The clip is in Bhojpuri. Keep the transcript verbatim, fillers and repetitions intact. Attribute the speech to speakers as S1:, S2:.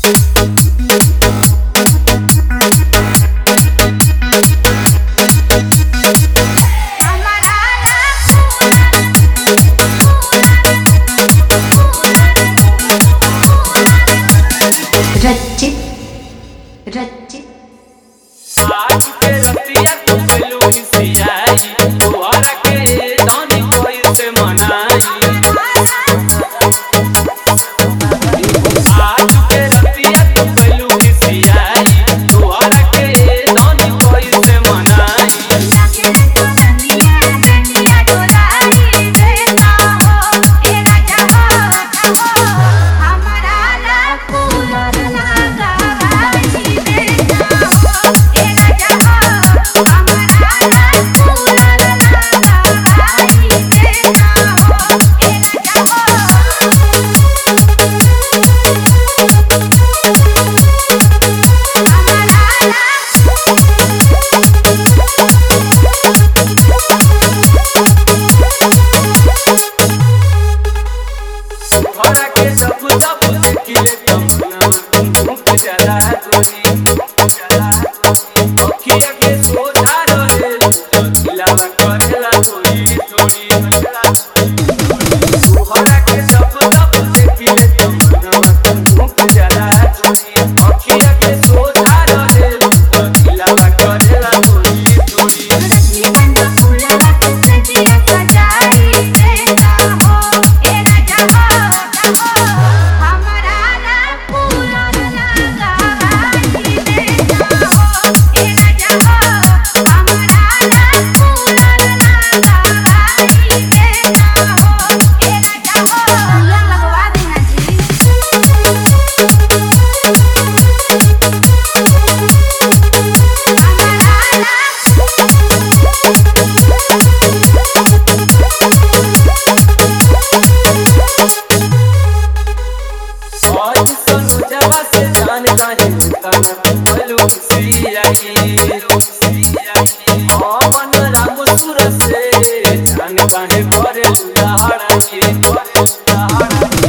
S1: रचित रचित
S2: आज के रतिया तू पहलू सियाई तोहरा के दानी कोई से मनाई। आज के रतिया तू पहलू सियाई तोहरा के दानी कोई से मनाई। तोहरा के जब जब देखिले तमन्ना मुख जला गोरी जला अखिया के सोझा रहे दिलवा करेला थोड़ी थोड़ी तोहरा के जब जब देखिले तमन्ना मुख जला गोरी अखिया के सोझा रहे दिलवा करेला थोड़ी थोड़ी। आज सनुजवा से जान काहे तना बोलू सियाई अपन राम सुर से जान काहे करे लहरा की करे लहरा।